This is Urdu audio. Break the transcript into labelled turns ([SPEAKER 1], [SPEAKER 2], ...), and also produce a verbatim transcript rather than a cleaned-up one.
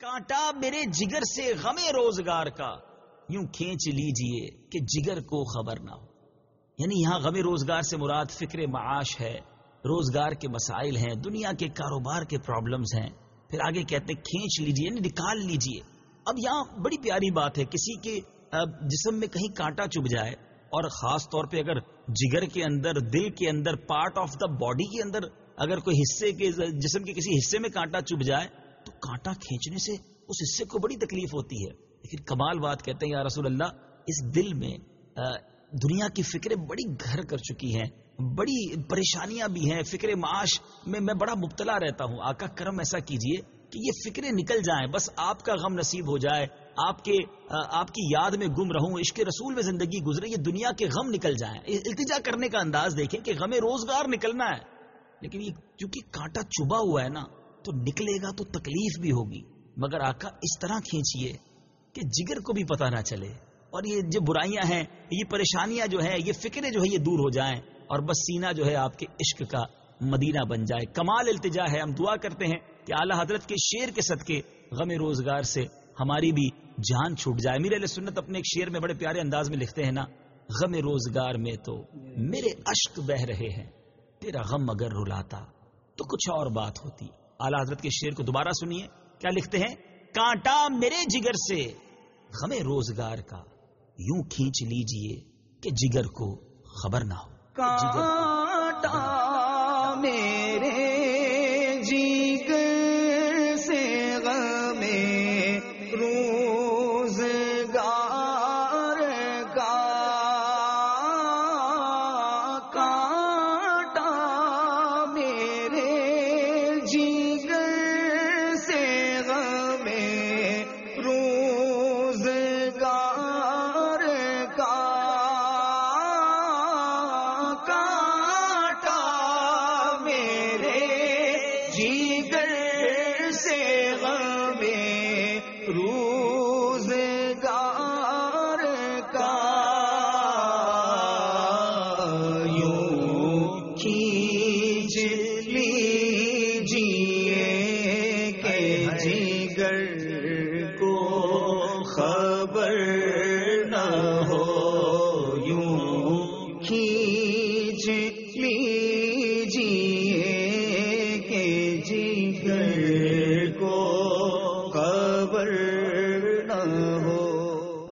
[SPEAKER 1] کانٹا میرے جگر سے غم روزگار کا یوں کھینچ لیجئے کہ جگر کو خبر نہ ہو. یعنی یہاں غم روزگار سے مراد فکر معاش ہے، روزگار کے مسائل ہیں، دنیا کے کاروبار کے پرابلمز ہیں. پھر آگے کہتے ہیں کھینچ لیجئے یعنی نکال لیجئے. اب یہاں بڑی پیاری بات ہے، کسی کے جسم میں کہیں کانٹا چبھ جائے، اور خاص طور پہ اگر جگر کے اندر، دل کے اندر، پارٹ آف دا باڈی کے اندر اگر کوئی حصے کے جسم کے کسی حصے میں کانٹا چبھ جائے تو کانٹا کھینچنے سے اس حصے کو بڑی تکلیف ہوتی ہے. لیکن کمال بات کہتے ہیں یا رسول اللہ، اس دل میں دنیا کی فکریں بڑی گھر کر چکی ہیں، بڑی پریشانیاں بھی ہیں، فکر معاش میں میں بڑا مبتلا رہتا ہوں. آقا کرم ایسا کیجئے کہ یہ فکریں نکل جائیں، بس آپ کا غم نصیب ہو جائے، آپ کے آپ کی یاد میں گم رہوں، عشق رسول میں زندگی گزرے، یہ دنیا کے غم نکل جائیں. التجا کرنے کا انداز دیکھیں کہ غم روزگار نکلنا ہے، لیکن یہ کیونکہ کانٹا چبھا ہوا ہے نا تو نکلے گا تو تکلیف بھی ہوگی. مگر آقا اس طرح کھینچیے کہ جگر کو بھی پتہ نہ چلے، اور یہ جو برائیاں ہیں، یہ پریشانیاں جو ہیں، یہ فکریں جو ہے یہ دور ہو جائیں، اور بس سینہ جو ہے آپ کے عشق کا مدینہ بن جائے. کمال التجا ہے. ہم دعا کرتے ہیں کہ اعلیٰ حضرت کے شعر کے صدقے غم روزگار سے ہماری بھی جان چھوٹ جائے. میر علیہ سنت اپنے ایک شعر میں بڑے پیارے انداز میں لکھتے ہیں نا، غم روزگار میں تو میرے اشک بہ رہے ہیں، تیرا غم اگر رلاتا تو کچھ اور بات ہوتی. اعلیٰ حضرت کے شعر کو دوبارہ سنیے، کیا لکھتے ہیں؟ کانٹا میرے جگر سے غم روزگار کا یوں کھینچ لیجئے کہ جگر کو خبر نہ ہو.
[SPEAKER 2] کانٹا میرے